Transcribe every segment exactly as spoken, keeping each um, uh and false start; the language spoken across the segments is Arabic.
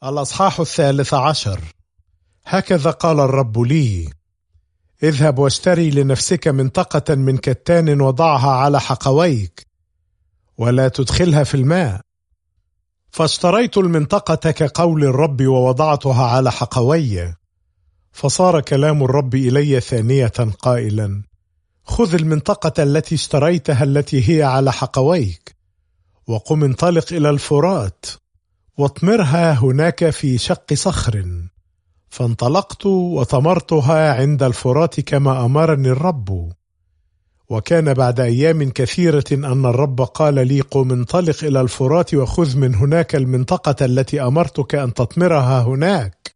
الأصحاح الثالث عشر. هكذا قال الرب لي: اذهب واشتري لنفسك منطقة من كتان وضعها على حقويك ولا تدخلها في الماء. فاشتريت المنطقة كقول الرب ووضعتها على حقوي. فصار كلام الرب إلي ثانية قائلا: خذ المنطقة التي اشتريتها التي هي على حقويك، وقم انطلق إلى الفرات واطمرها هناك في شق صخر. فانطلقت وطمرتها عند الفرات كما أمرني الرب. وكان بعد أيام كثيرة أن الرب قال لي: قم انطلق إلى الفرات وخذ من هناك المنطقة التي أمرتك أن تطمرها هناك.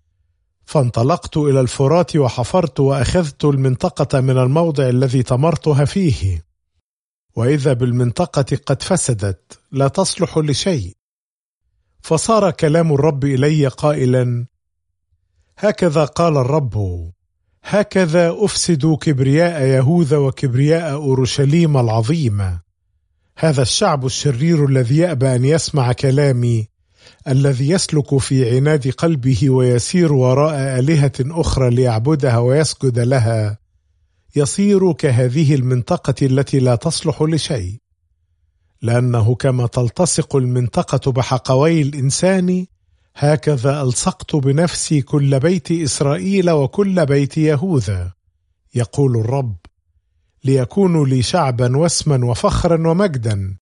فانطلقت إلى الفرات وحفرت وأخذت المنطقة من الموضع الذي طمرتها فيه، وإذا بالمنطقة قد فسدت لا تصلح لشيء. فصار كلام الرب إلي قائلا: هكذا قال الرب: هكذا أفسد كبرياء يهوذا وكبرياء أورشليم العظيمة. هذا الشعب الشرير الذي يأبى أن يسمع كلامي، الذي يسلك في عناد قلبه ويسير وراء آلهة أخرى ليعبدها ويسجد لها، يصير كهذه المنطقة التي لا تصلح لشيء. لأنه كما تلتصق المنطقة بحقوي الإنسان، هكذا ألصقت بنفسي كل بيت إسرائيل وكل بيت يهوذا، يقول الرب، ليكونوا لي شعبا واسما وفخرا ومجدا.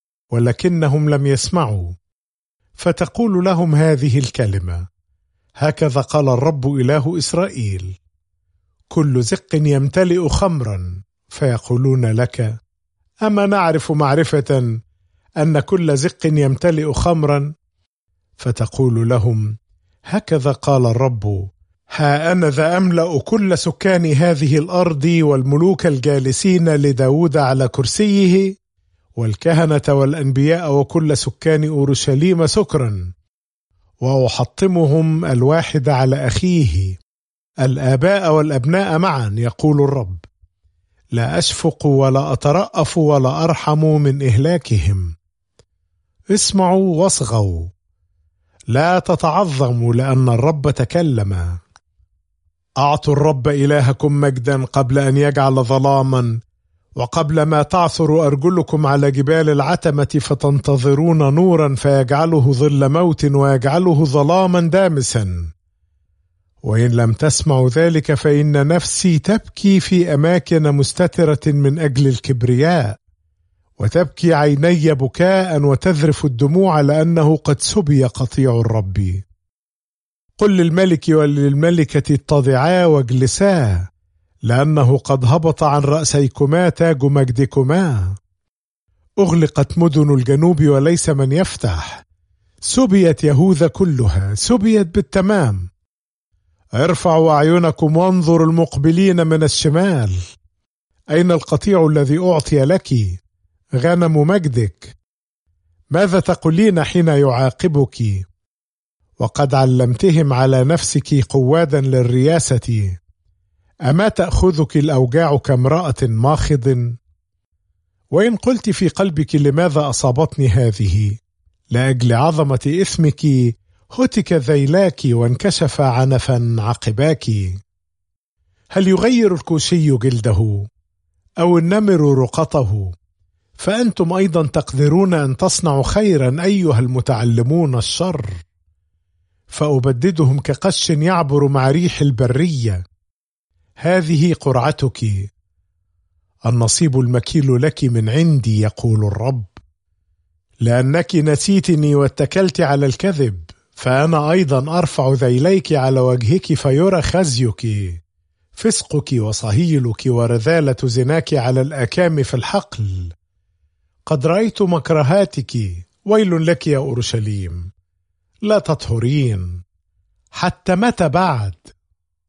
ولكنهم لم يسمعوا. فتقول لهم هذه الكلمة: هكذا قال الرب إله إسرائيل: كل زق يمتلئ خمرا. فيقولون لك: أما نعرف معرفة أن كل زق يمتلئ خمرا؟ فتقول لهم: هكذا قال الرب: ها أنا ذا أملأ كل سكان هذه الأرض والملوك الجالسين لداود على كرسيه والكهنة والأنبياء وكل سكان أورشليم سكرا، وأحطمهم الواحد على أخيه، الآباء والأبناء معا، يقول الرب. لا أشفق ولا أترأف ولا أرحم من إهلاكهم. اسمعوا واصغوا، لا تتعظموا، لأن الرب تكلم. أعطوا الرب إلهكم مجدا قبل أن يجعل ظلاما، وقبل ما تعثر أرجلكم على جبال العتمة فتنتظرون نورا فيجعله ظل موت ويجعله ظلاما دامسا. وإن لم تسمعوا ذلك فإن نفسي تبكي في أماكن مستترة من أجل الكبرياء، وتبكي عيني بكاء وتذرف الدموع، لأنه قد سبي قطيع الرب. قل للملك وللملكة اتضعا واجلسا، لأنه قد هبط عن رأسيكما تاج مجدكما. أغلقت مدن الجنوب وليس من يفتح. سبيت يهوذا كلها، سبيت بالتمام. ارفعوا أعينكم وانظروا المقبلين من الشمال. أين القطيع الذي أعطي لك، غنم مجدك؟ ماذا تقولين حين يعاقبك؟ وقد علمتهم على نفسك قوادا للرياسة. أما تأخذك الأوجاع كامرأة ماخض؟ وإن قلت في قلبك: لماذا أصابتني هذه؟ لأجل عظمة إثمك هتك ذيلاك وانكشف عنفا عقباك. هل يغير الكوشي جلده أو النمر رقطه؟ فأنتم أيضا تقدرون أن تصنعوا خيرا أيها المتعلمون الشر. فأبددهم كقش يعبر مع ريح البرية. هذه قرعتك، النصيب المكيل لك من عندي، يقول الرب. لأنك نسيتني واتكلت على الكذب، فأنا أيضا أرفع ذيليك على وجهك فيرى خزيك، فسقك وصهيلك ورذالة زناك على الأكام في الحقل. قد رأيت مكرهاتك، ويل لك يا أورشليم، لا تطهرين. حتى متى بعد؟